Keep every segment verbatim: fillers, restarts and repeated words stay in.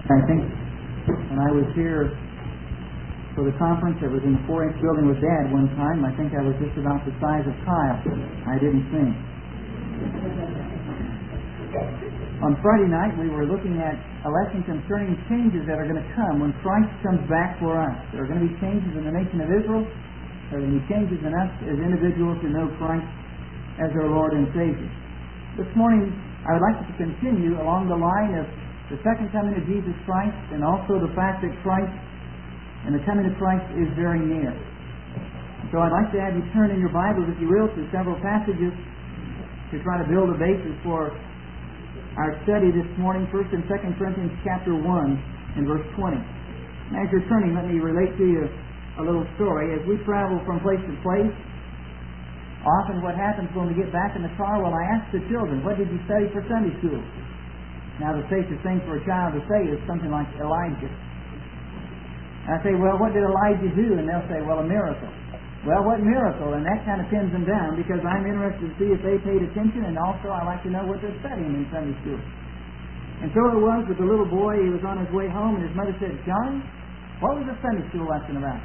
I think when I was here for the conference, I was in the four-inch building with Dad one time. I think I was just about the size of Kyle. I didn't sing. On Friday night, we were looking at a lesson concerning changes that are going to come when Christ comes back for us. There are going to be changes in the nation of Israel. There are going to be changes in us as individuals who know Christ as our Lord and Savior. This morning, I would like to continue along the line of the second coming of Jesus Christ, and also the fact that Christ and the coming of Christ is very near. So I'd like to have you turn in your Bibles, if you will, to several passages to try to build a basis for our study this morning. First and Second Corinthians chapter one and verse twenty. And as you're turning, let me relate to you a little story. As we travel from place to place, often what happens when we get back in the car, well, I ask the children, what did you study for Sunday school? Now, the safest thing for a child to say is something like Elijah. And I say, well, what did Elijah do? And they'll say, well, a miracle. Well, what miracle? And that kind of pins them down, because I'm interested to see if they paid attention, and also I like to know what they're studying in Sunday school. And so it was with the little boy. He was on his way home, and his mother said, Johnny, what was the Sunday school lesson about?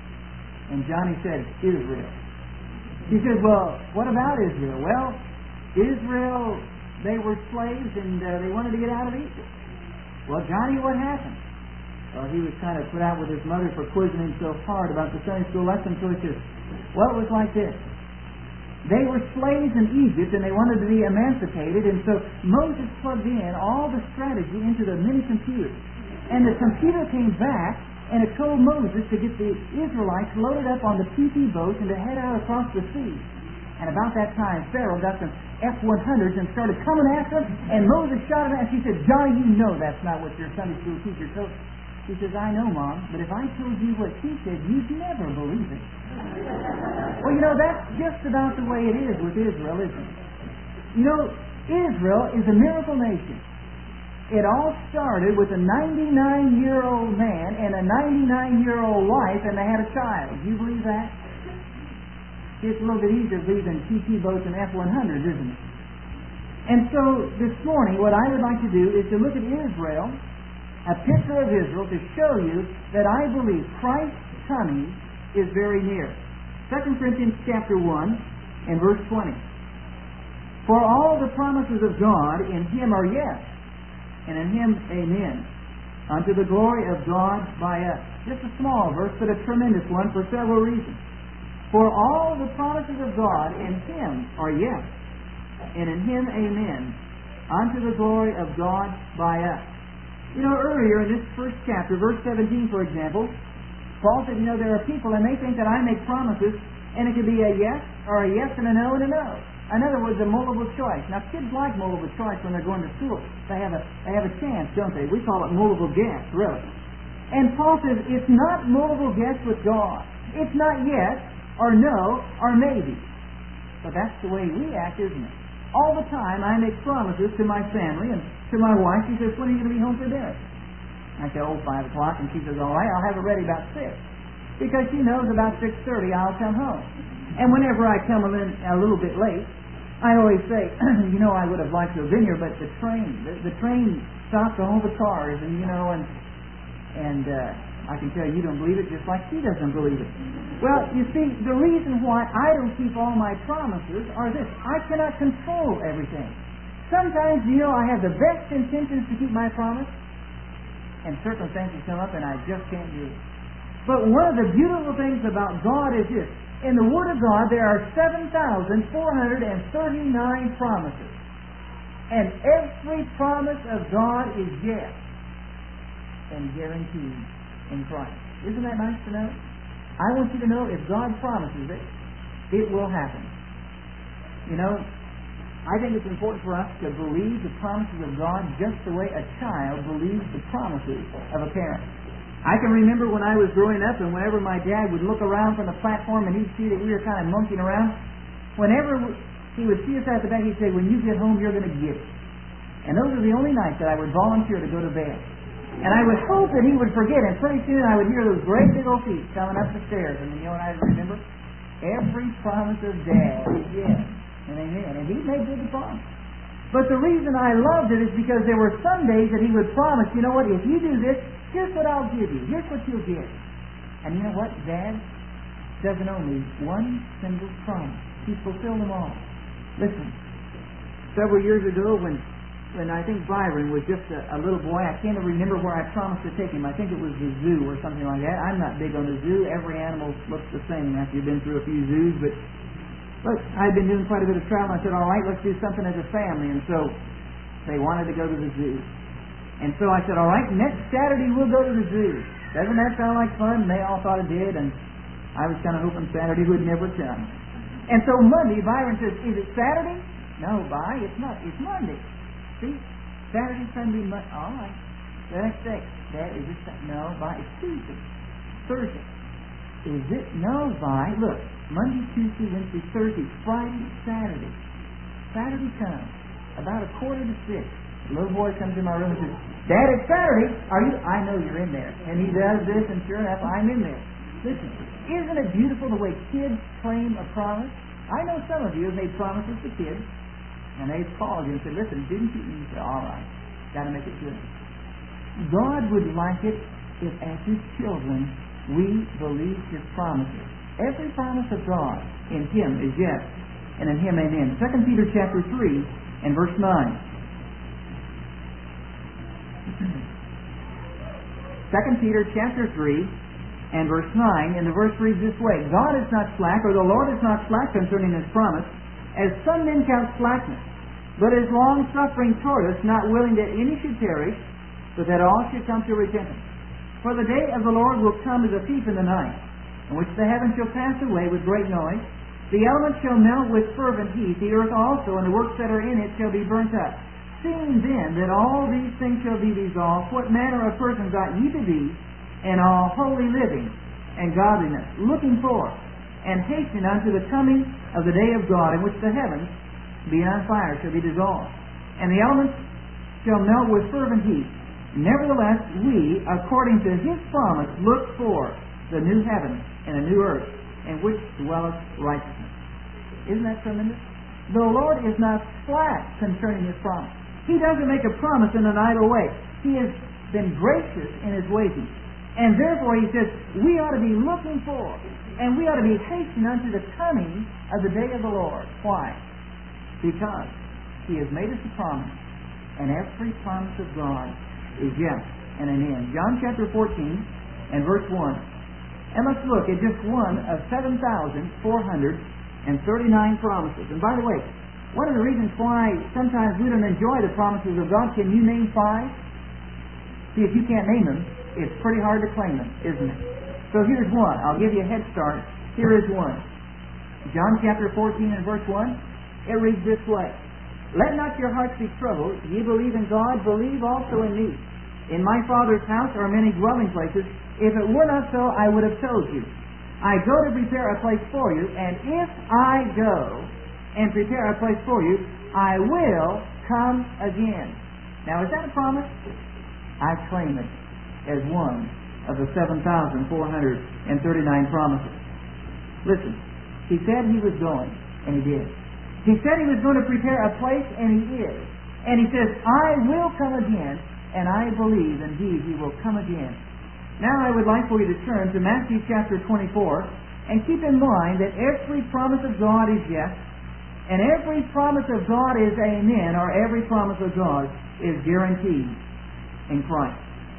And Johnny said, Israel. She said, well, what about Israel? Well, Israel, they were slaves, and uh, they wanted to get out of Egypt. Well, Johnny, what happened? Well, he was kind of put out with his mother for quizzing him so hard about the Sunday school lesson, so he says, well, it was like this. They were slaves in Egypt, and they wanted to be emancipated, and so Moses plugged in all the strategy into the mini computer. And the computer came back, and it told Moses to get the Israelites loaded up on the P P boats and to head out across the sea. And about that time, Pharaoh got some F one hundreds and started coming after him, and Moses shot him, and she said, Johnny, you know that's not what your Sunday school teacher told. He says, I know, Mom, but if I told you what she said, you'd never believe it. Well, you know, that's just about the way it is with Israel, isn't it? You know, Israel is a miracle nation. It all started with a ninety-nine-year-old man and a ninety-nine-year-old wife, and they had a child. Do you believe that? It's a little bit easier to believe in P T boats and F one hundreds, isn't it? And so this morning, what I would like to do is to look at Israel, a picture of Israel, to show you that I believe Christ's coming is very near. Second Corinthians chapter one and verse twenty. For all the promises of God in Him are yes, and in Him amen, unto the glory of God by us. Just a small verse, but a tremendous one for several reasons. For all the promises of God in Him are yes, and in Him amen, unto the glory of God by us. You know, earlier in this first chapter, verse seventeen, for example, Paul said, you know, there are people, and they think that I make promises, and it could be a yes, or a yes and a no and a no. In other words, a multiple choice. Now, kids like multiple choice when they're going to school. They have a they have a chance, don't they? We call it multiple guess, really. And Paul says it's not multiple guess with God. It's not yes, or no, or maybe. But that's the way we act, isn't it? All the time I make promises to my family and to my wife. She says, when are you going to be home for dinner? I say, oh, five o'clock. And she says, all right, I'll have it ready about six. Because she knows about six thirty I'll come home. And whenever I come a little, a little bit late, I always say, you know, I would have liked to have been here, but the train, the, the train stopped all the cars, and, you know, and, and, uh, I can tell you, you don't believe it just like she doesn't believe it. Well, you see, the reason why I don't keep all my promises are this. I cannot control everything. Sometimes, you know, I have the best intentions to keep my promise, and circumstances come up and I just can't do it. But one of the beautiful things about God is this. In the Word of God, there are seven thousand four hundred thirty-nine promises. And every promise of God is yes and guaranteed in Christ. Isn't that nice to know? I want you to know if God promises it, it will happen. You know, I think it's important for us to believe the promises of God just the way a child believes the promises of a parent. I can remember when I was growing up, and whenever my dad would look around from the platform and he'd see that we were kind of monkeying around, whenever he would see us out the back, he'd say, when you get home, you're going to get it. And those are the only nights that I would volunteer to go to bed. And I would hope that he would forget, and pretty soon I would hear those great big old feet coming up the stairs. And you know what I remember? Every promise of Dad is yes and amen. And he made good the promise. But the reason I loved it is because there were some days that He would promise, you know what, if you do this, here's what I'll give you. Here's what you'll get. And you know what? Dad doesn't owe me one single promise. He's fulfilled them all. Listen, several years ago when when I think Byron was just a, a little boy, I can't remember where I promised to take him. I think it was the zoo or something like that. I'm not big on the zoo. Every animal looks the same after you've been through a few zoos. But, but I'd been doing quite a bit of travel. I said, all right, let's do something as a family. And so they wanted to go to the zoo. And so I said, all right, next Saturday we'll go to the zoo. Doesn't that sound like fun? And they all thought it did. And I was kind of hoping Saturday would never come. And so Monday, Byron says, is it Saturday? No, By, it's not. It's Monday. See? Saturday, Sunday, Monday. All right. The next day, Dad, is it Sunday? No, By, it's Tuesday. Thursday. Is it? No, By. Look, Monday, Tuesday, Wednesday, Thursday, Friday, Saturday. Saturday comes. About a quarter to six. The little boy comes in my room and says, Dad, it's Saturday. Are you? I know you're in there. And he does this, and sure enough, I'm in there. Listen, isn't it beautiful the way kids claim a promise? I know some of you have made promises to kids, and they've called you and said, listen, didn't you? And you say, all right, got to make it good. God would like it if, as His children, we believe His promises. Every promise of God in Him is yes, and in Him amen. Second Peter chapter three and verse nine. Second Peter chapter three and verse nine, and the verse reads this way, God is not slack, or the Lord is not slack concerning His promise, as some men count slackness, but is long-suffering toward us, not willing that any should perish, but that all should come to repentance. For the day of the Lord will come as a thief in the night, in which the heavens shall pass away with great noise, the elements shall melt with fervent heat, the earth also and the works that are in it shall be burnt up. Seeing then that all these things shall be dissolved, what manner of persons ought ye to be in all holy living and godliness, looking for and hastening unto the coming of the day of God, in which the heavens, being on fire, shall be dissolved, and the elements shall melt with fervent heat. Nevertheless, we, according to His promise, look for the new heaven and a new earth, in which dwelleth righteousness. Isn't that tremendous? The Lord is not slack concerning His promise. He doesn't make a promise in an idle way. He has been gracious in His waiting. And therefore, He says, we ought to be looking for, and we ought to be hastening unto the coming of the day of the Lord. Why? Because He has made us a promise, and every promise of God is yes and an end. John chapter fourteen and verse one. And let's look at just one of seven thousand four hundred thirty-nine promises. And by the way, one of the reasons why sometimes we don't enjoy the promises of God, can you name five? See, if you can't name them, it's pretty hard to claim them, isn't it? So here's one. I'll give you a head start. Here is one. John chapter fourteen and verse one. It reads this way. Let not your hearts be troubled. Ye believe in God, believe also in me. In my Father's house are many dwelling places. If it were not so, I would have told you. I go to prepare a place for you, and if I go and prepare a place for you, I will come again. Now, is that a promise? I claim it as one of the seven thousand four hundred thirty-nine promises. Listen, He said He was going, and He did. He said He was going to prepare a place, and He is. And He says, I will come again, and I believe indeed He will come again. Now I would like for you to turn to Matthew chapter twenty-four, and keep in mind that every promise of God is yes, and every promise of God is amen, or every promise of God is guaranteed in Christ.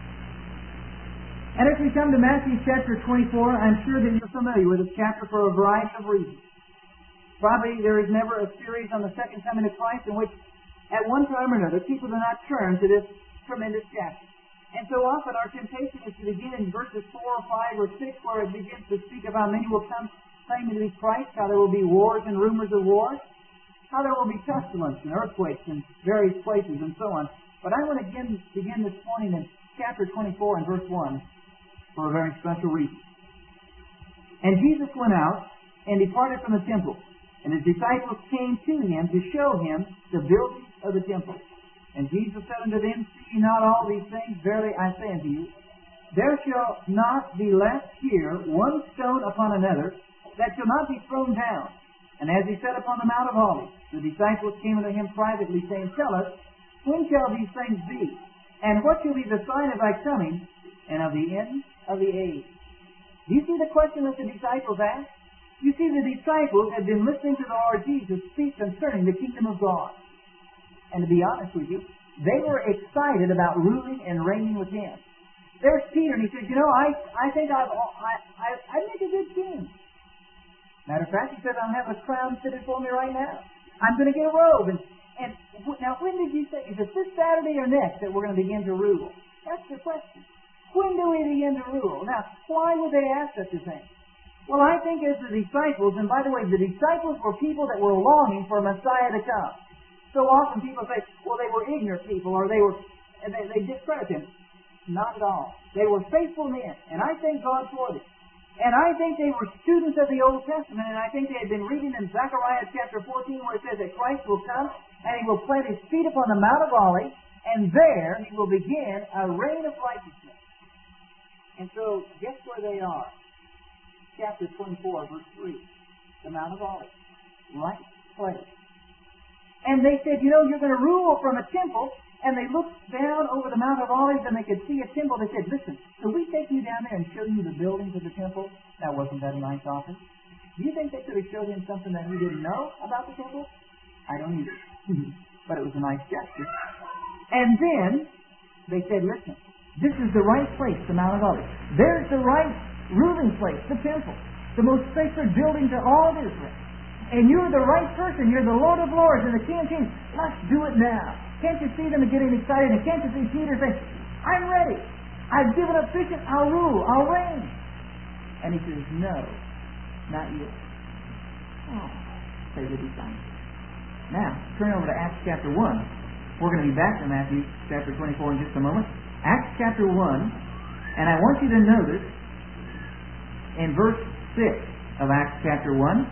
And if we come to Matthew chapter twenty-four, I'm sure that you're familiar with this chapter for a variety of reasons. Probably there is never a series on the second coming of Christ in which at one time or another people do not turn to this tremendous chapter. And so often our temptation is to begin in verses four or five or six, where it begins to speak of how many will come claiming to be Christ, how there will be wars and rumors of wars, how there will be pestilence and earthquakes in various places and so on. But I want to begin, begin this morning in chapter twenty-four and verse one for a very special reason. And Jesus went out and departed from the temple, and His disciples came to Him to show Him the building of the temple. And Jesus said unto them, See ye not all these things? Verily I say unto you, there shall not be left here one stone upon another that shall not be thrown down. And as he sat upon the Mount of Olives, the disciples came unto him privately, saying, Tell us, when shall these things be? And what shall be the sign of thy coming, and of the end of the age? Do you see the question that the disciples asked? You see, the disciples had been listening to the Lord Jesus speak concerning the kingdom of God. And to be honest with you, they were excited about ruling and reigning with him. There's Peter, and he says, you know, I, I think I've, I, I, I'd make a good king. Matter of fact, he says, I'm having a crown fitted for me right now. I'm going to get a robe. And, and now, when did you say, is it this Saturday or next that we're going to begin to rule? That's the question. When do we begin to rule? Now, why would they ask such a thing? Well, I think as the disciples, and by the way, the disciples were people that were longing for a Messiah to come. So often people say, well, they were ignorant people, or they were, and they, they discredit him. Not at all. They were faithful men, and I thank God for them. And I think they were students of the Old Testament, and I think they had been reading in Zechariah chapter fourteen where it says that Christ will come, and he will plant his feet upon the Mount of Olives, and there he will begin a reign of righteousness. And so, guess where they are? Chapter twenty-four, verse three. The Mount of Olives. Right place. And they said, you know, you're going to rule from a temple. And they looked down over the Mount of Olives and they could see a temple. They said, listen, could we take you down there and show you the buildings of the temple? Now, wasn't that a nice offer? Do you think they could have showed him something that he didn't know about the temple? I don't either. But it was a nice gesture. And then they said, listen, this is the right place, the Mount of Olives. There's the right ruling place, the temple. The most sacred building to all of Israel. And you're the right person. You're the Lord of Lords and the King of Kings. Let's do it now. Can't you see them getting excited? And can't you see Peter saying, I'm ready. I've given up fishing. I'll rule. I'll reign. And he says, no, not yet. Oh, say the disciples. Now, turn over to Acts chapter one. We're going to be back to Matthew chapter twenty-four in just a moment. Acts chapter one, and I want you to notice in verse six of Acts chapter one,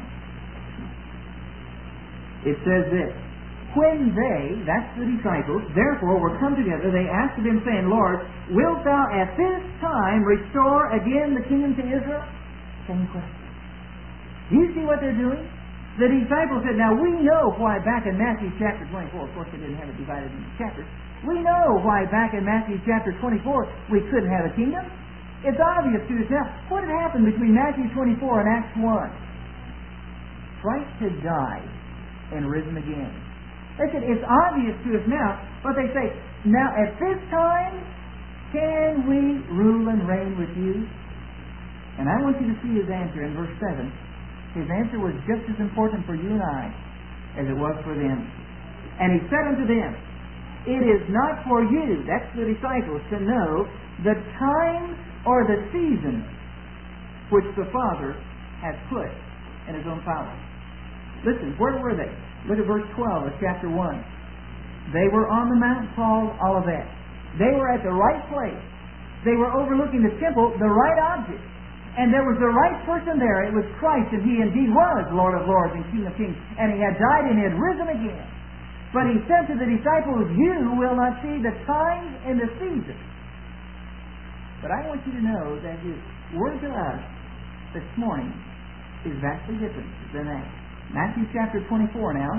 it says this. When they, that's the disciples, therefore were come together, they asked of him, saying, Lord, wilt thou at this time restore again the kingdom to Israel? Same question. Do you see what they're doing? The disciples said, now we know why back in Matthew chapter twenty-four, of course they didn't have it divided into chapters, we know why back in Matthew chapter twenty-four we couldn't have a kingdom. It's obvious to us now. What had happened between Matthew twenty-four and Acts one? Christ had died and risen again. They said, it's obvious to us now, but they say, now at this time, can we rule and reign with you? And I want you to see his answer in verse seven. His answer was just as important for you and I as it was for them. And he said unto them, it is not for you, that's the disciples, to know the time or the season which the Father has put in his own power. Listen, where were they? Look at verse twelve of chapter one. They were on the mount called Olivet. They were at the right place. They were overlooking the temple, the right object. And there was the right person there. It was Christ, and he indeed was Lord of Lords and King of Kings. And he had died and he had risen again. But he said to the disciples, you will not see the times and the seasons. But I want you to know that his word to us this morning is vastly different than that. Matthew chapter twenty-four now.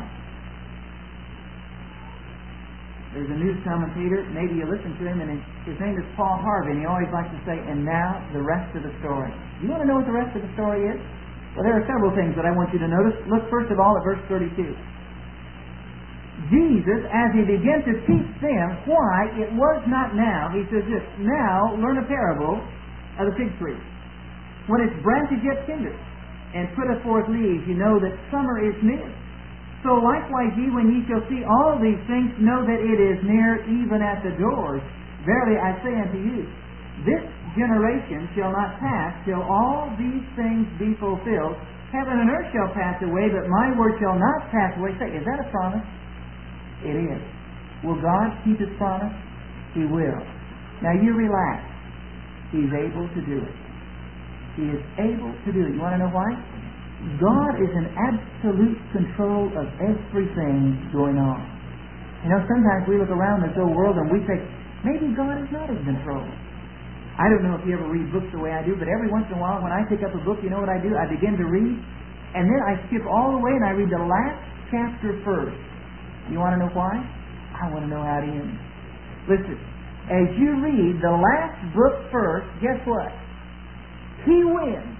There's a news commentator, maybe you listen to him, and his name is Paul Harvey, and he always likes to say, and now the rest of the story. You want to know what the rest of the story is? Well, there are several things that I want you to notice. Look first of all at verse thirty-two. Jesus, as he began to teach them why it was not now, he says this, now learn a parable of the fig tree. When its branch is yet tender, and putteth forth leaves, you know that summer is near. So likewise ye, when ye shall see all these things, know that it is near, even at the doors. Verily I say unto you, this generation shall not pass till all these things be fulfilled. Heaven and earth shall pass away, but my word shall not pass away. Say, is that a promise? It is. Will God keep his promise? He will. Now you relax. He's able to do it. He is able to do it. You want to know why? God is in absolute control of everything going on. You know, sometimes we look around this old world and we think, maybe God is not in control. I don't know if you ever read books the way I do, but every once in a while when I pick up a book, you know what I do? I begin to read, And then I skip all the way and I read the last chapter first. You want to know why? I want to know how it ends. Listen, as you read the last book first, guess what? He wins.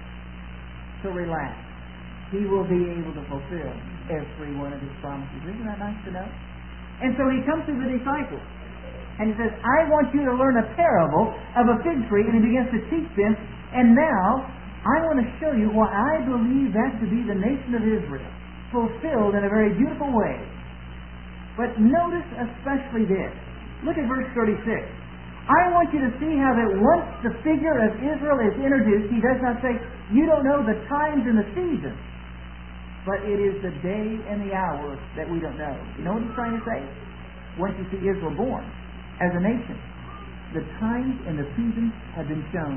So relax. He will be able to fulfill every one of his promises. Isn't that nice to know? And so he comes to the disciples and he says, I want you to learn a parable of a fig tree, and he begins to teach them. And now I want to show you why I believe that to be the nation of Israel, fulfilled in a very beautiful way. But notice especially this. Look at verse thirty-six. I want you to see how that once the figure of Israel is introduced, he does not say, you don't know the times and the seasons, but it is the day and the hour that we don't know. You know what he's trying to say? Once you see Israel born as a nation, the times and the seasons have been shown,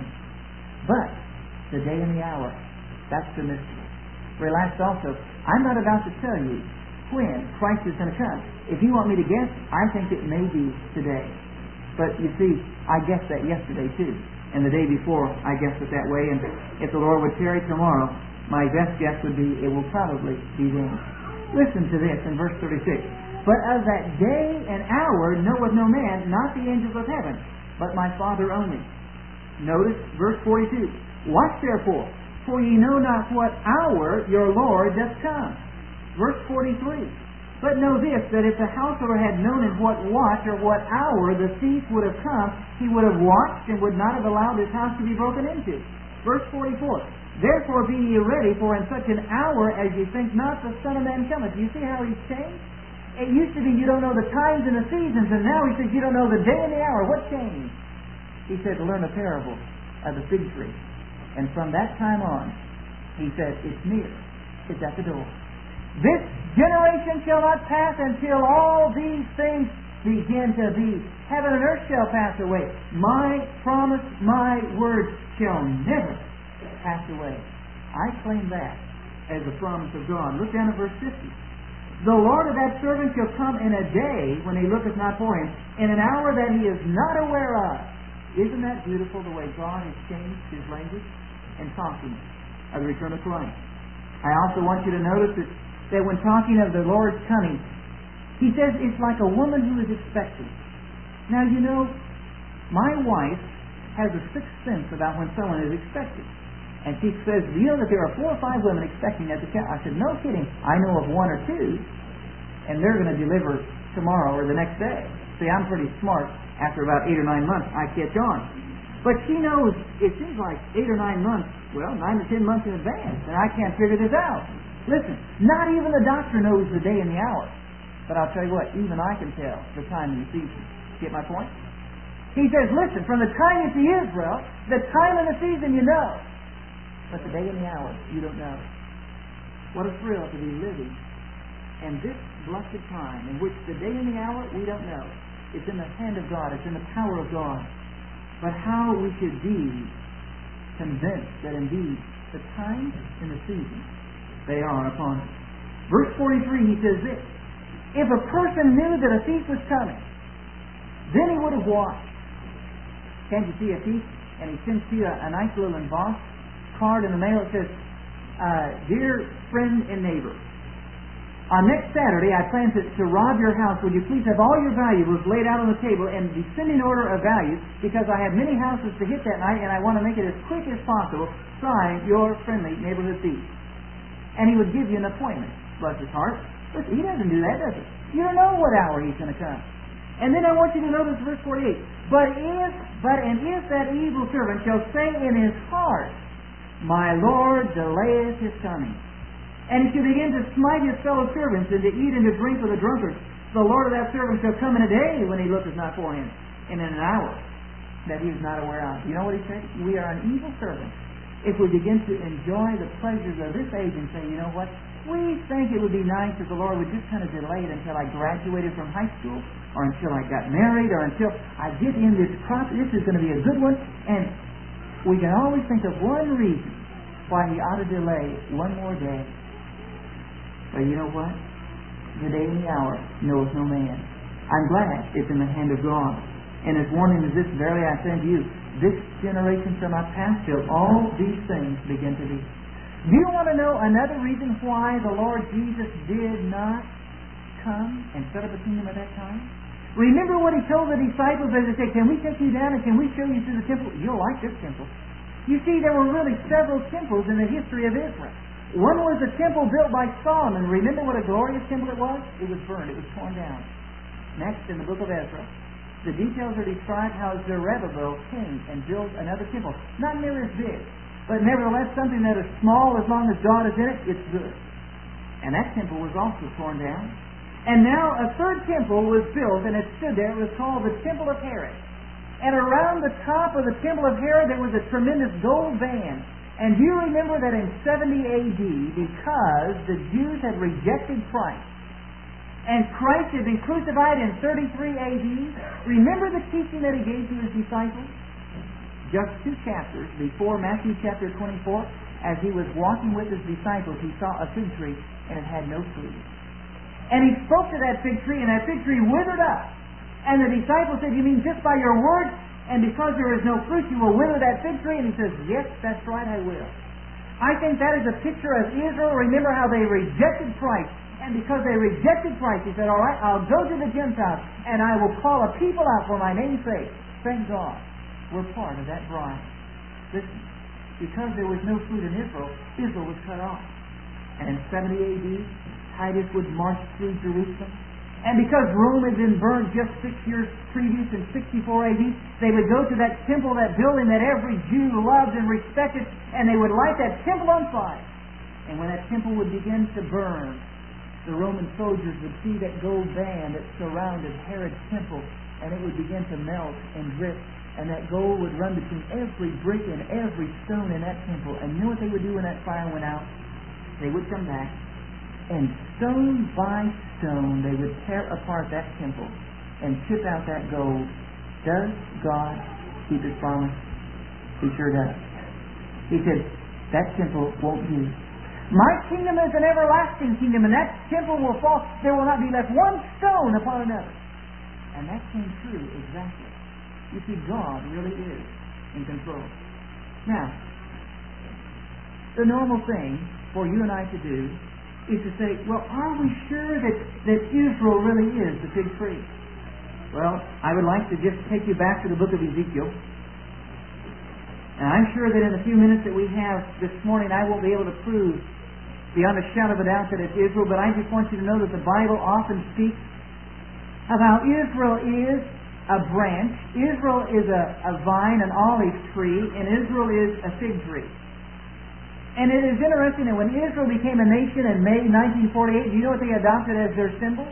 but the day and the hour, that's the mystery. Relax also. I'm not about to tell you when Christ is going to come. If you want me to guess, I think it may be today. But you see, I guessed that yesterday too. And the day before, I guessed it that way. And if the Lord would tarry tomorrow, my best guess would be it will probably be then. Listen to this in verse thirty-six. But of that day and hour knoweth no man, not the angels of heaven, but my Father only. Notice verse forty-two. Watch therefore, for ye know not what hour your Lord doth come. Verse forty-three. But know this, that if the householder had known in what watch or what hour the thief would have come, he would have watched and would not have allowed his house to be broken into. Verse forty-four. Therefore be ye ready, for in such an hour as ye think not, the Son of Man cometh. Do you see how he's changed? It used to be you don't know the times and the seasons, and now he says you don't know the day and the hour. What changed? He said to learn a parable of the fig tree. And from that time on, he said, it's near. It's at the door. This generation shall not pass until all these things begin to be. Heaven and earth shall pass away. My promise, my word shall never pass away. I claim that as a promise of God. Look down at verse fifty. The Lord of that servant shall come in a day when he looketh not for him, in an hour that he is not aware of. Isn't that beautiful, the way God has changed his language and talking of the return of Christ? I also want you to notice that that when talking of the Lord's coming, he says it's like a woman who is expecting. Now, you know, my wife has a sixth sense about when someone is expecting. And she says, you know that there are four or five women expecting at the child? I said, no kidding. I know of one or two, and they're going to deliver tomorrow or the next day. See, I'm pretty smart. After about eight or nine months, I catch on. But she knows, it seems like eight or nine months, well, nine or ten months in advance, and I can't figure this out. Listen, not even the doctor knows the day and the hour. But I'll tell you what, even I can tell the time and the season. Get my point? He says, listen, from the time you see Israel, the time and the season you know. But the day and the hour, you don't know. What a thrill to be living in this blessed time in which the day and the hour, we don't know. It's in the hand of God. It's in the power of God. But how we should be convinced that indeed the time and the season, they are upon us. Verse forty-three, he says this. If a person knew that a thief was coming, then he would have watched. Can't you see a thief? And he sends you a, a nice little embossed card in the mail that says, uh, Dear friend and neighbor, on next Saturday I plan to, to rob your house. Would you please have all your valuables laid out on the table and descend in order of value, because I have many houses to hit that night and I want to make it as quick as possible. Signed, your friendly neighborhood thief. And he would give you an appointment. Bless his heart. Listen, he doesn't do that, does he? You don't know what hour he's going to come. And then I want you to notice verse forty-eight. But if, but and if that evil servant shall say in his heart, My Lord delayeth his coming, and he shall begin to smite his fellow servants, and to eat and to drink with the drunkards, the Lord of that servant shall come in a day when he looketh not for him, and in an hour that he is not aware of. You know what he said? We are an evil servant if we begin to enjoy the pleasures of this age and say, you know what, we think it would be nice if the Lord would just kind of delay it until I graduated from high school, or until I got married, or until I get in this crop. This is going to be a good one. And we can always think of one reason why he ought to delay one more day. But you know what? The day and the hour knoweth no man. I'm glad it's in the hand of God. And his warning is this, verily I say unto you, this generation shall not pass till all these things begin to be. Do you want to know another reason why the Lord Jesus did not come and set up a kingdom at that time? Remember what He told the disciples as they said, can we take you down and can we show you through the temple? You'll like this temple. You see, there were really several temples in the history of Israel. One was a temple built by Solomon. Remember what a glorious temple it was? It was burned. It was torn down. Next, in the book of Ezra, the details are described how Zerubbabel came and built another temple. Not near as big, but nevertheless something that is small as long as God is in it, it's good. And that temple was also torn down. And now a third temple was built, and it stood there. It was called the Temple of Herod. And around the top of the Temple of Herod there was a tremendous gold band. And do you remember that in seventy A D, because the Jews had rejected Christ, and Christ had been crucified in thirty-three A D, remember the teaching that He gave to His disciples? Just two chapters before Matthew chapter twenty-four, as He was walking with His disciples, He saw a fig tree, and it had no fruit. And He spoke to that fig tree, and that fig tree withered up. And the disciples said, you mean just by your word, and because there is no fruit, you will wither that fig tree? And He says, yes, that's right, I will. I think that is a picture of Israel. Remember how they rejected Christ. And because they rejected Christ, He said, all right, I'll go to the Gentiles, and I will call a people out for my name's sake. Thank God, we're part of that bride. Listen, because there was no fruit in Israel, Israel was cut off. And in seventy A D, Titus would march through Jerusalem. And because Rome had been burned just six years previous in sixty-four A D, they would go to that temple, that building that every Jew loved and respected, and they would light that temple on fire. And when that temple would begin to burn, the Roman soldiers would see that gold band that surrounded Herod's temple, and it would begin to melt and drip, and that gold would run between every brick and every stone in that temple. And you know what they would do when that fire went out? They would come back, and stone by stone they would tear apart that temple and chip out that gold. Does God keep His promise? He sure does. He said, that temple won't do. My kingdom is an everlasting kingdom, and that temple will fall. There will not be left one stone upon another. And that came true exactly. You see, God really is in control. Now, the normal thing for you and I to do is to say, well, are we sure that, that Israel really is the fig tree? Well, I would like to just take you back to the book of Ezekiel. And I'm sure that in the few minutes that we have this morning, I won't be able to prove beyond a shadow of a doubt that it's Israel, but I just want you to know that the Bible often speaks of how Israel is a branch, Israel is a, a vine, an olive tree, and Israel is a fig tree. And it is interesting that when Israel became a nation in May nineteen forty-eight, do you know what they adopted as their symbol?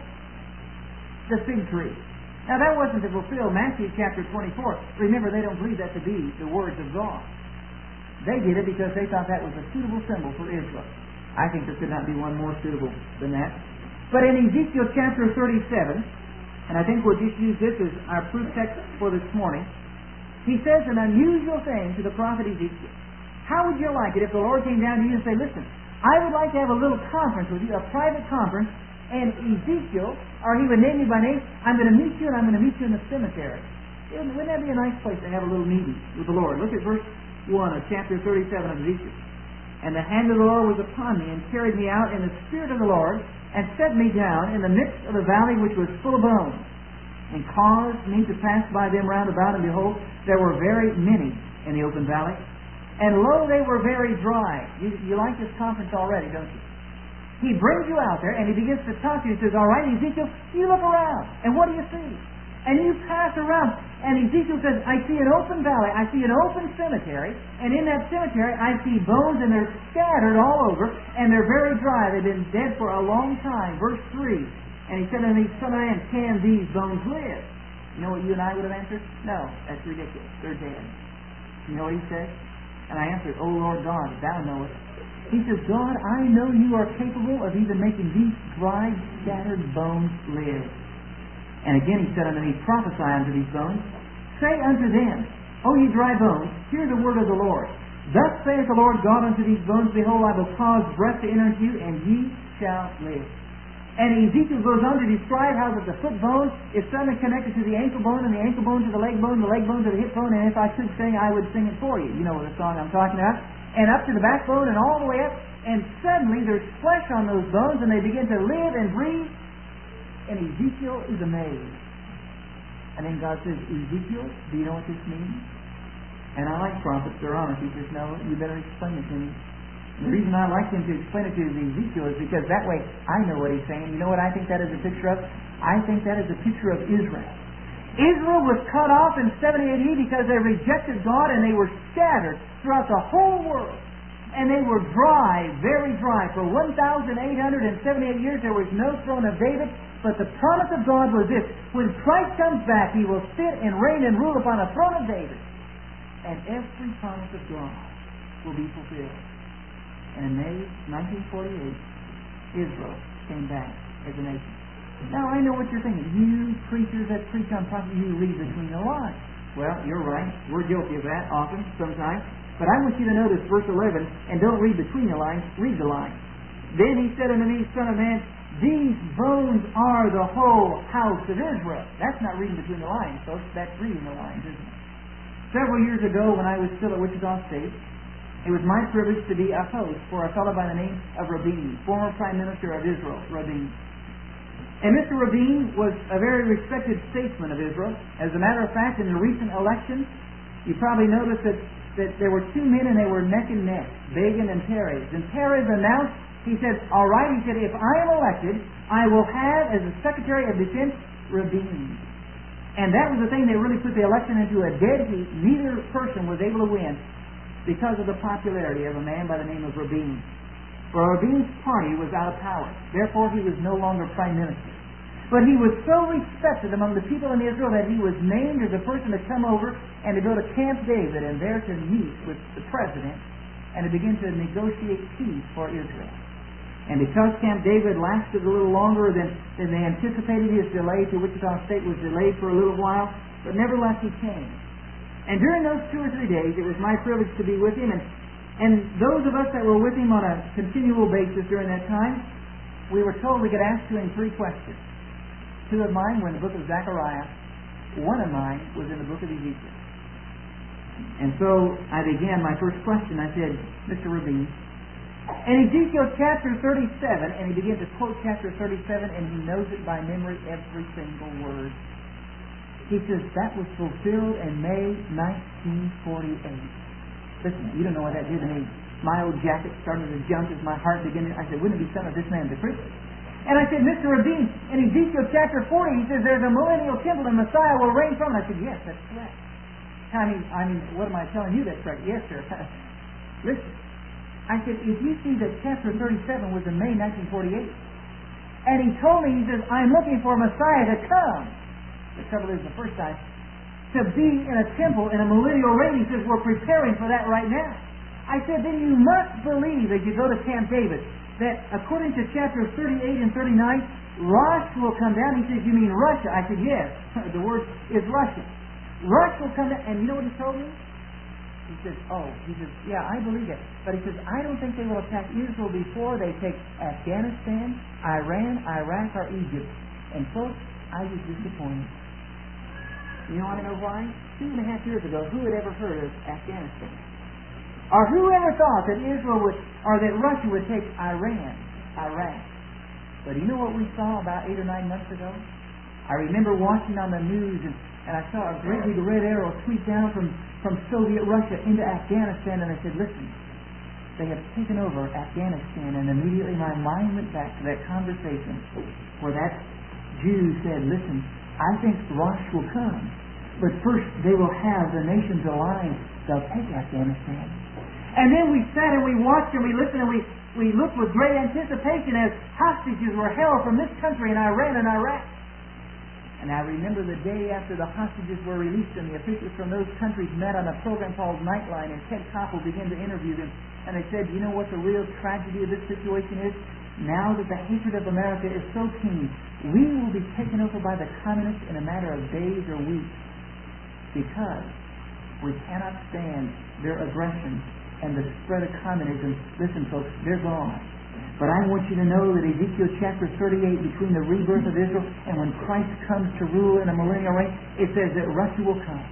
The fig tree. Now that wasn't to fulfill Matthew chapter twenty-four. Remember, they don't believe that to be the words of God. They did it because they thought that was a suitable symbol for Israel. I think there could not be one more suitable than that. But in Ezekiel chapter thirty-seven, and I think we'll just use this as our proof text for this morning, he says an unusual thing to the prophet Ezekiel. How would you like it if the Lord came down to you and said, listen, I would like to have a little conference with you, a private conference, and Ezekiel, or he would name you by name, I'm going to meet you and I'm going to meet you in the cemetery. Wouldn't that be a nice place to have a little meeting with the Lord? Look at verse one of chapter thirty-seven of Ezekiel. And the hand of the Lord was upon me, and carried me out in the spirit of the Lord, and set me down in the midst of a valley which was full of bones, and caused me to pass by them round about, and behold, there were very many in the open valley. And lo, they were very dry. You, you like this conference already, don't you? He brings you out there, and he begins to talk to you. He says, all right, Ezekiel, you look around, and what do you see? And you pass around, and Ezekiel says, I see an open valley, I see an open cemetery, and in that cemetery I see bones, and they're scattered all over, and they're very dry. They've been dead for a long time. Verse three. And he said unto me, son of man, can these bones live? You know what you and I would have answered? No, that's ridiculous. They're dead. You know what he said? And I answered, O Lord God, thou knowest. He says, God, I know you are capable of even making these dry, scattered bones live. And again he said unto me, prophesy unto these bones, say unto them, O ye dry bones, hear the word of the Lord. Thus saith the Lord God unto these bones, behold, I will cause breath to enter into you, and ye shall live. And Ezekiel goes on to describe how that the foot bone is suddenly connected to the ankle bone, and the ankle bone to the leg bone, the leg bone to the hip bone, and if I could sing, I would sing it for you. You know what the song I'm talking about. and up to the backbone and all the way up, and suddenly there's flesh on those bones and they begin to live and breathe. And Ezekiel is amazed. And then God says, Ezekiel, do you know what this means? And I like prophets, they're honest. He says, no, you better explain it to me. And the reason I like him to explain it to Ezekiel is because that way I know what he's saying. You know what I think that is a picture of? I think that is a picture of Israel. Israel was cut off in seventy A D because they rejected God and they were scattered throughout the whole world. And they were dry, very dry. For one thousand eight hundred seventy-eight years there was no throne of David. But the promise of God was this: when Christ comes back, He will sit and reign and rule upon the throne of David. And every promise of God will be fulfilled. And in May nineteen forty-eight, Israel came back as a nation. Now, I know what you're thinking. You preachers that preach on prophecy, you read between the lines. Well, you're right. We're guilty of that often, sometimes. But I want you to notice verse eleven, and don't read between the lines, read the lines. Then he said unto me, Son of man, these bones are the whole house of Israel. That's not reading between the lines, folks. That's reading the lines, isn't it? Several years ago, when I was still at Wichita State, it was my privilege to be a host for a fellow by the name of Rabin, former Prime Minister of Israel, Rabin. And Mister Rabin was a very respected statesman of Israel. As a matter of fact, in the recent election, you probably noticed that, that there were two men and they were neck and neck, Begin and Peres. And Peres announced, he said, all right, he said, if I am elected, I will have as the Secretary of Defense Rabin. And that was the thing, they really put the election into a dead heat. Neither person was able to win because of the popularity of a man by the name of Rabin. For Rabin's party was out of power. Therefore, he was no longer prime minister. But he was so respected among the people in Israel that he was named as a person to come over and to go to Camp David and there to meet with the president and to begin to negotiate peace for Israel. And because Camp David lasted a little longer than, than they anticipated, his delay to Wichita State was delayed for a little while, but nevertheless he came. And during those two or three days, it was my privilege to be with him. And, and those of us that were with him on a continual basis during that time, we were told we could ask him three questions. Two of mine were in the book of Zechariah. One of mine was in the book of Ezekiel. And so I began my first question. I said, Mister Rabin, in Ezekiel chapter thirty-seven, and he began to quote chapter thirty-seven, and he knows it by memory, every single word. He says, that was fulfilled in May nineteen forty-eight. Listen, you don't know what that did to me. My old jacket started to jump as my heart began to... I said, wouldn't it be something of this man to preach? And I said, Mister Rabin, in Ezekiel chapter forty, he says, there's a millennial temple and Messiah will reign from it. I said, yes, that's correct. I mean, I mean, what am I telling you that's correct? Yes, sir. Listen. I said, if you see that chapter thirty-seven was in May nineteen forty-eight, and he told me, he says, I'm looking for Messiah to come. The trouble is, the first time, to be in a temple in a millennial reign, he says, we're preparing for that right now. I said, then you must believe as you go to Camp David, that according to chapter thirty-eight and thirty-nine, Rosh will come down. He says, you mean Russia? I said, yes. The word is Russia. Rosh will come down. And you know what he told me? He says, oh, he says, yeah, I believe it. But he says, I don't think they will attack Israel before they take Afghanistan, Iran, Iraq, or Egypt. And folks, I was disappointed. You know want to know why? Two and a half years ago, who had ever heard of Afghanistan? Or who ever thought that Israel would, or that Russia would take Iran, Iraq? But you know what we saw about eight or nine months ago? I remember watching on the news, and, and I saw a great big red arrow sweep down from, from Soviet Russia into Afghanistan, and I said, listen, they have taken over Afghanistan, and immediately my mind went back to that conversation where that Jew said, listen, I think Rosh will come, but first they will have the nations aligned. They'll take Afghanistan. And then we sat and we watched and we listened and we, we looked with great anticipation as hostages were held from this country in Iran and Iraq. And I remember the day after the hostages were released and the officials from those countries met on a program called Nightline, and Ted Koppel began to interview them. And they said, you know what the real tragedy of this situation is? Now that the hatred of America is so keen, we will be taken over by the communists in a matter of days or weeks, because we cannot stand their aggression and the spread of communism. Listen, folks, they're gone. But I want you to know that Ezekiel chapter thirty-eight, between the rebirth of Israel and when Christ comes to rule in a millennial reign, it says that Russia will come.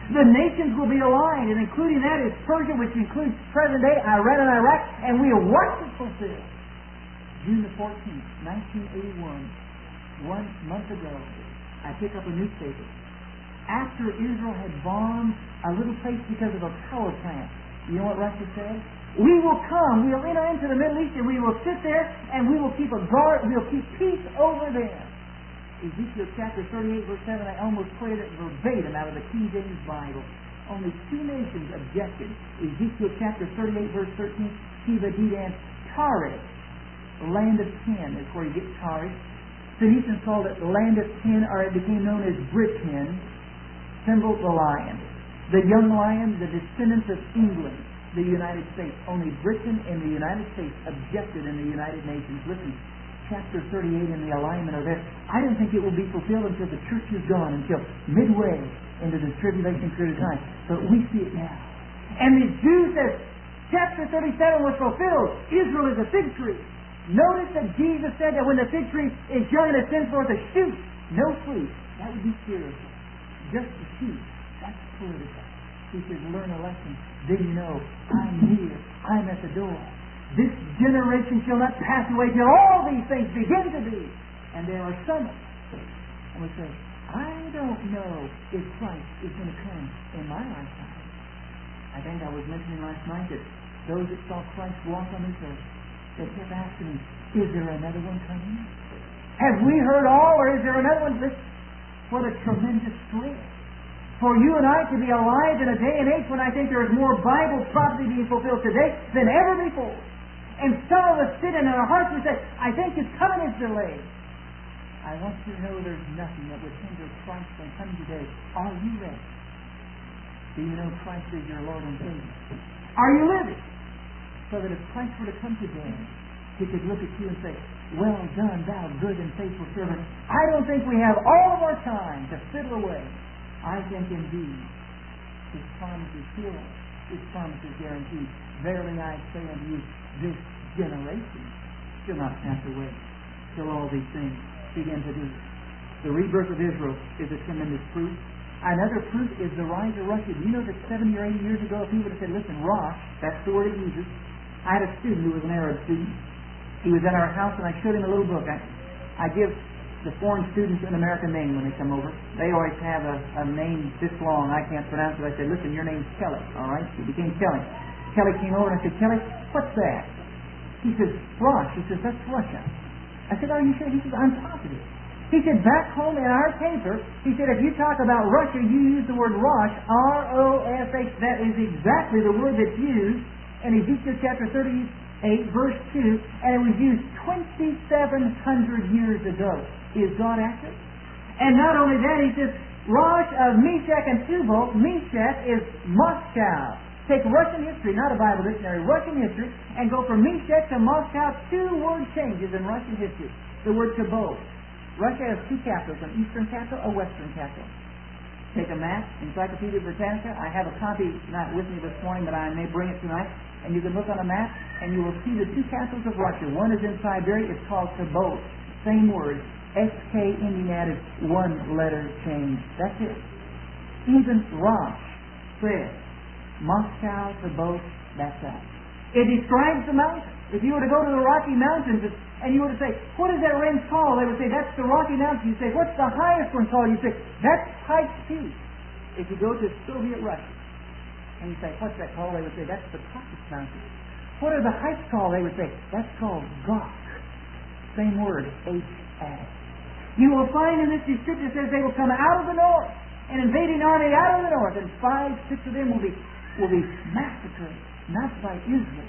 The nations will be aligned, and including that is Persia, which includes present-day Iran and Iraq, and we have watched it fulfilled. June the fourteenth, nineteen eighty-one, one month ago, I pick up a newspaper. After Israel had bombed a little place because of a power plant, you know what Russia said? We will come, we will enter into the Middle East, and we will sit there, and we will keep a guard, we will keep peace over there. Ezekiel chapter thirty-eight, verse seven, I almost quoted it verbatim out of the King James Bible. Only two nations objected. Ezekiel chapter thirty-eight, verse thirteen, Sheba, Dedan, Taris, land of Ten is where you get Taris. Phoenicians called it land of Ten, or it became known as Britain, symbol the lion. The young lion, the descendants of England, the United States. Only Britain and the United States objected in the United Nations. Listen, chapter thirty-eight in the alignment of it. I don't think it will be fulfilled until the church is gone, until midway into the tribulation period of time. But we see it now. And the Jews said, chapter thirty-seven was fulfilled. Israel is a fig tree. Notice that Jesus said that when the fig tree is young and it sends forth a shoot, no fruit. That would be spiritual. Just a shoot. That's political. He says, learn a lesson. Then you know, I'm near. I'm at the door. This generation shall not pass away till all these things begin to be. And there are some. And we say, I don't know if Christ is going to come in my lifetime. I think I was mentioning last night that those that saw Christ walk on this earth, they kept asking him, is there another one coming? Have we heard all, or is there another one? Listen, what a tremendous thrill. For you and I to be alive in a day and age when I think there is more Bible prophecy being fulfilled today than ever before. And some of us sit in our hearts and say, I think His coming is delayed. I want you to know there's nothing that would hinder Christ from coming today. Are you ready? Do you know Christ is your Lord and Savior? Are you living? So that if Christ were to come today, He could look at you and say, well done, thou good and faithful servant. I don't think we have all of our time to fiddle away. I think indeed His promise is sure. His promise is guaranteed. Verily I say unto you, this generation shall not pass away till all these things begin to do. The rebirth of Israel is a tremendous proof. Another proof is the rise of Russia. Do you know that seventy or eighty years ago, if he would have said, listen, Rosh, that's the word it uses. I had a student who was an Arab student. He was in our house, and I showed him a little book. I, I give the foreign students an American name when they come over. They always have a, a name this long. I can't pronounce it. I said, listen, your name's Kelly, all right? He became Kelly. Kelly came over, and I said, Kelly, what's that? He says, Rosh. He says, that's Russia. I said, are you sure? He says, I'm positive. He said, back home in our paper, he said, if you talk about Russia, you use the word Rosh, R O S H. That is exactly the word that's used in Ezekiel chapter thirty-eight, verse two, and it was used twenty-seven hundred years ago. Is God accurate? And not only that, he says, Rosh of Meshach and Tubal, Meshach is Moscow. Take Russian history, not a Bible dictionary, Russian history, and go from Meshach to Moscow. Two word changes in Russian history. The word Kabul. Russia has two capitals, an eastern capital, a western capital. Take a map, Encyclopedia Britannica. I have a copy not with me this morning, but I may bring it tonight. And you can look on a map, and you will see the two capitals of Russia. One is in Siberia. It's called Kabul. Same word. S K Indian added one letter change. That's it. Even Rosh says Moscow to both, that's that. It describes the mountains. If you were to go to the Rocky Mountains and you were to say, what is that range called? They would say, that's the Rocky Mountains. You say, what's the highest one called? You say, that's Pikes Peak. If you go to Soviet Russia and you say, what's that called? They would say, that's the Caucasus Mountains. What are the heights called? They would say, that's called Gok. Same word, H A. You will find in this description it says they will come out of the north, an invading army out of the north, and five, six of them will be will be massacred, not by Israel.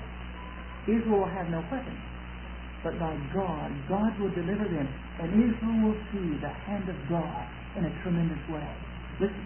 Israel will have no weapons, but by God. God will deliver them, and Israel will see the hand of God in a tremendous way. Listen,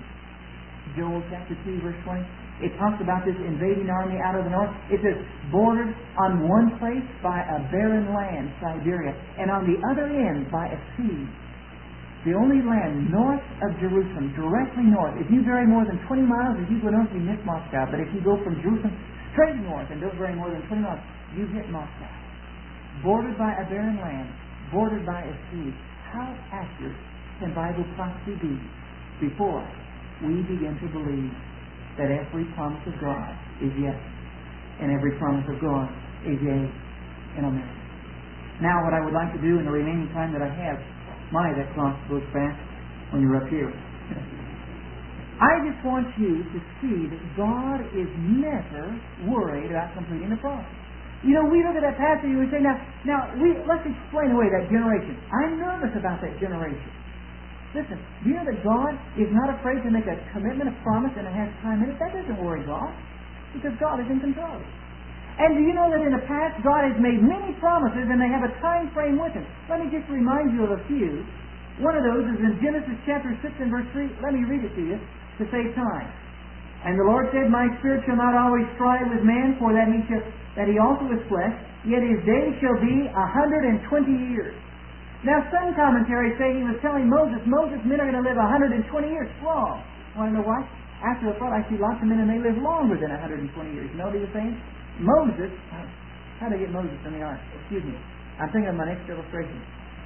Joel chapter two, verse twenty. It talks about this invading army out of the north. It says, bordered on one place by a barren land, Siberia, and on the other end by a sea. The only land north of Jerusalem, directly north. If you vary more than twenty miles, if you go north, you miss Moscow. But if you go from Jerusalem straight north and don't vary more than twenty miles, you hit Moscow. Bordered by a barren land, bordered by a sea. How accurate can Bible prophecy be before we begin to believe that every promise of God is yes, and every promise of God is yea and amen. Now, what I would like to do in the remaining time that I have, my, that clock goes fast when you're up here. I just want you to see that God is never worried about completing the promise. You know, we look at that passage and we say, now, now we, let's explain away that generation. I'm nervous about that generation. Listen, do you know that God is not afraid to make a commitment, a promise, and it has time in it? That doesn't worry God, because God is in control. And do you know that in the past, God has made many promises, and they have a time frame with them? Let me just remind you of a few. One of those is in Genesis chapter six and verse three. Let me read it to you to save time. And the Lord said, My spirit shall not always strive with man, for that he shall, that he also is flesh, yet his days shall be a hundred and twenty years. Now some commentaries say he was telling Moses, Moses, men are going to live a hundred and twenty years. Wrong. Want to know why? After the flood, I see lots of men and they live longer than a hundred and twenty years. You know what he was saying? Moses, how did I get Moses in the ark? Excuse me. I'm thinking of my next illustration.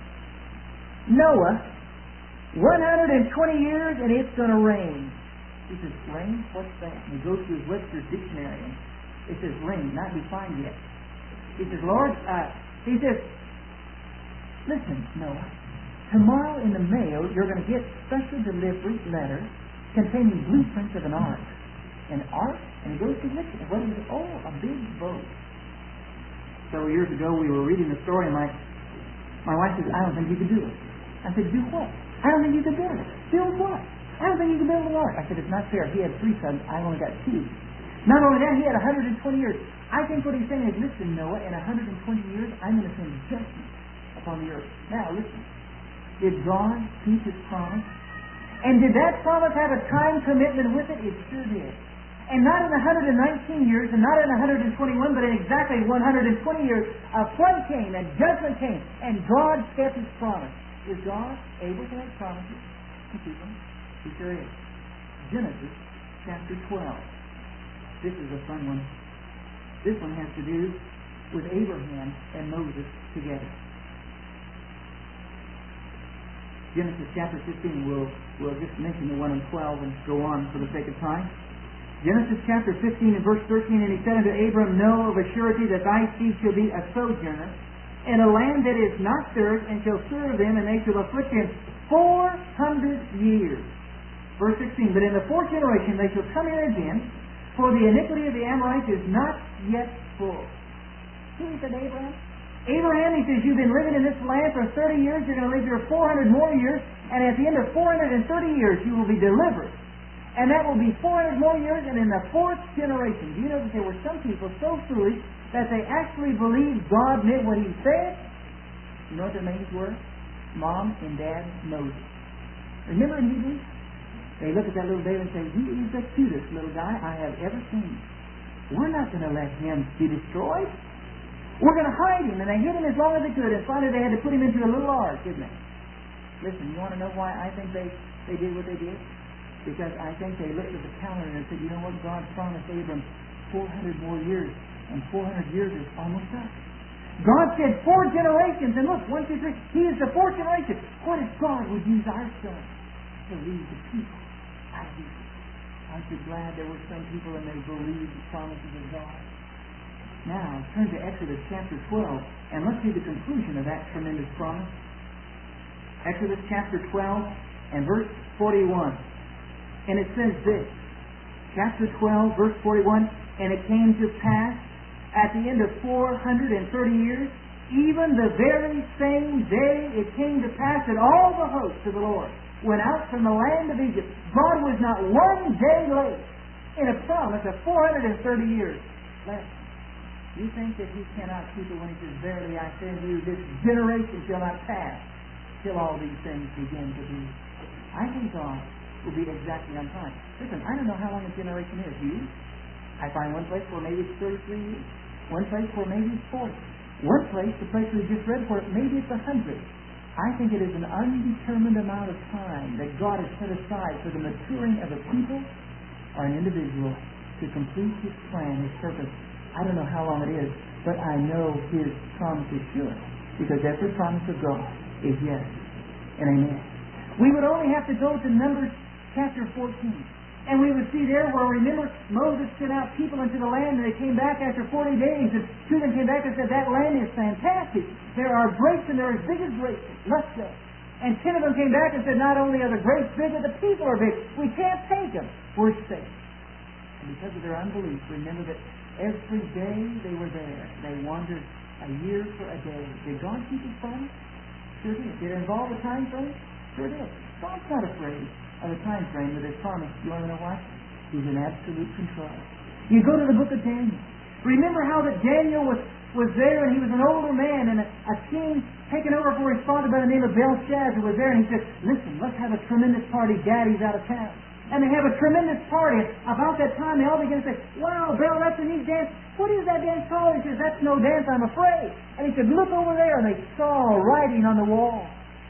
Noah, one hundred and twenty years and it's going to rain. He says, rain? What's that? And he goes to his Webster's dictionary and it says rain, not defined yet. He says, Lord, uh, he says, listen, Noah, tomorrow in the mail you're going to get special delivery letters containing blueprints of an ark. An ark? And he goes to look at it. What is it? Oh, a big boat. Several years ago we were reading the story and my, my wife says, I don't think you could do it. I said, do what? I don't think you could build it. Build what? I don't think you can build an ark. I said, it's not fair. He had three sons. I only got two. Not only that, he had one hundred and twenty years. I think what he's saying is, listen, Noah, in one hundred and twenty years, I'm going to send judgment upon the earth. Now, listen. Did God keep his promise? And did that promise have a time commitment with it? It sure did. And not in one hundred and nineteen years, and not in one hundred and twenty-one, but in exactly one hundred and twenty years, a flood came, and judgment came, and God kept his promise. Is God able to make promises to keep them? He sure is. Genesis chapter twelve. This is a fun one. This one has to do with Abraham and Moses together. Genesis chapter fifteen. We'll, we'll just mention the one and twelve and go on for the sake of time. Genesis chapter fifteen and verse thirteen. And he said unto Abram, Know of a surety that thy seed shall be a sojourner in a land that is not theirs, and shall serve them, and they shall afflict them four hundred years. Verse sixteen, But in the fourth generation they shall come here again, for the iniquity of the Amorites is not yet full. Who said Abraham? Abraham, he says, you've been living in this land for thirty years, you're going to live here four hundred more years, and at the end of four hundred thirty years you will be delivered. And that will be four hundred more years, and in the fourth generation. Do you know that there were some people so foolish that they actually believed God meant what he said? You know what their names were? Mom and Dad Moses. Remember in Hebrews? They look at that little baby and say, he is the cutest little guy I have ever seen. We're not going to let him be destroyed. We're going to hide him. And they hid him as long as they could. And finally they had to put him into a little ark, didn't they? Listen, you want to know why I think they, they did what they did? Because I think they looked at the calendar and said, you know what? God promised Abram four hundred more years. And four hundred years is almost up. God said four generations. And look, one, two, three. He is the fourth generation. What if God would use our son to lead the people? Aren't you glad there were some people and they believed the promises of God? Now, turn to Exodus chapter twelve, and let's see the conclusion of that tremendous promise. Exodus chapter twelve and verse forty-one. And it says this, chapter twelve, verse forty-one, And it came to pass, at the end of four hundred thirty years, even the very same day it came to pass that all the hosts of the Lord went out from the land of Egypt. God was not one day late in a promise of four hundred thirty years. Lest you think that he cannot keep it when he says, Verily I say unto you, this generation shall not pass till all these things begin to be. I think God will be exactly on time. Listen, I don't know how long a generation is. You? I find one place where maybe it's thirty-three years. One place where maybe it's forty. One place, the place we just read for it, maybe it's a hundred. I think it is an undetermined amount of time that God has set aside for the maturing of a people or an individual to complete his plan, his purpose. I don't know how long it is, but I know his promise is sure, because every promise of God is yes and amen. We would only have to go to Numbers chapter fourteen. And we would see there where, remember, Moses sent out people into the land, and they came back after forty days, and two of them came back and said, that land is fantastic. There are grapes, and they're as big as grapes. Let's go. And ten of them came back and said, not only are the grapes big, but the people are big. We can't take them. We're safe. And because of their unbelief, remember that every day they were there. They wandered a year for a day. Did God keep His promise? Sure did. Did it involve a time frame? Sure did. God's not afraid of a time frame with His promise. You want to know why? He's in absolute control. You go to the book of Daniel. Remember how that Daniel was, was there, and he was an older man, and a, a king taken over for his father by the name of Belshazzar was there, and he said, listen, let's have a tremendous party. Daddy's out of town. And they have a tremendous party. About that time, they all begin to say, wow, Bel, that's a neat dance. What is that dance called? He says, that's no dance, I'm afraid. And he said, look over there. And they saw writing on the wall.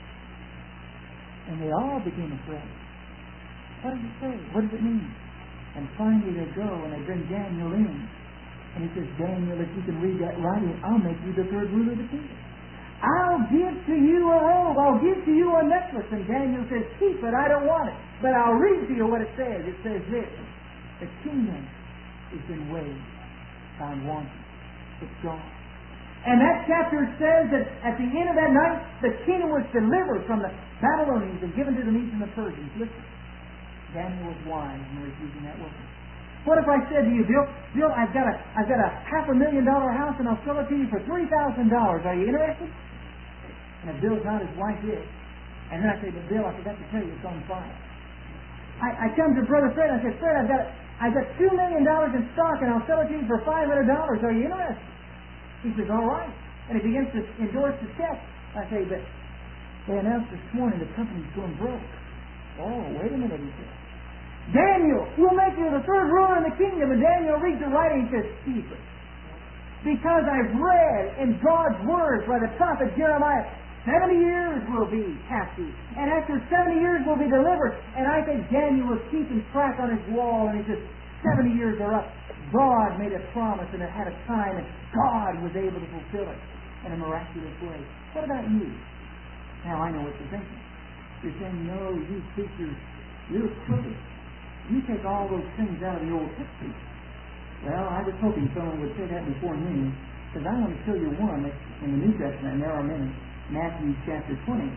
And they all became afraid. What does it say? What does it mean? And finally they go and they bring Daniel in. And he says, Daniel, if you can read that writing, I'll make you the third ruler of the kingdom. I'll give to you a robe. I'll give to you a necklace. And Daniel says, keep it. I don't want it. But I'll read to you what it says. It says this. The kingdom is in waves. I'm wanting. It's gone. And that chapter says that at the end of that night, the kingdom was delivered from the Babylonians and given to the Medes and the Persians. Listen. Daniel was wise in refusing that welcome. What if I said to you, Bill, Bill, I've got a, I've got a half a million dollar house and I'll sell it to you for three thousand dollars. Are you interested? And if Bill's not, his wife is. And then I say, but Bill, I forgot to tell you, it's on fire. I, I come to Brother Fred. I said, Fred, I've got, I've got two million dollars in stock and I'll sell it to you for five hundred dollars. Are you interested? He says, all right. And he begins to endorse the check. I say, but they announced this morning the company's going broke. Oh, wait a minute, he says. Daniel, we'll make you the third ruler in the kingdom. And Daniel reads the writing and says, keep it. Because I've read in God's words by the prophet Jeremiah, seventy years will be captive. And after seventy years will be delivered. And I think Daniel was keeping track on his wall. And he says, seventy years are up. God made a promise and it had a time. And God was able to fulfill it in a miraculous way. What about you? Now I know what you're thinking. You're saying, no, you preachers, you're crooked. You take all those things out of the Old Testament. Well, I was hoping someone would say that before me, because I want to show you one in the New Testament, and there are many. Matthew chapter twenty.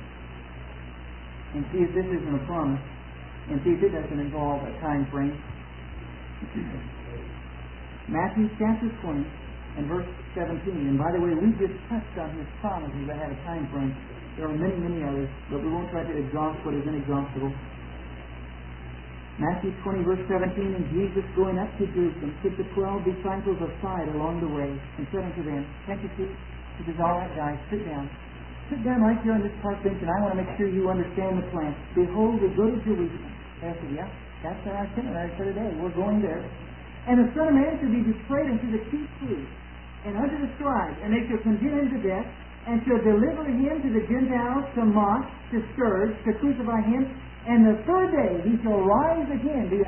And see if this isn't a promise, and see if it doesn't involve a time frame. Matthew chapter twenty and verse seventeen. And by the way, we just touched on his promises that had a time frame. There are many, many others, but we won't try to exhaust what is inexhaustible. Matthew twenty, verse seventeen, and Jesus going up to Jerusalem took the twelve disciples aside along the way and said unto them, take a seat. He says, all right, guys, sit down. Sit down right here on this park bench, and I want to make sure you understand the plan. Behold, we go to Jerusalem. They said, yeah, that's our itinerary for today. We're going there. And the Son of Man shall be betrayed unto the chief priests and unto the scribes, and they shall condemn him to death, and shall deliver him to the Gentiles to mock, to scourge, to crucify him. And the third day he shall rise again.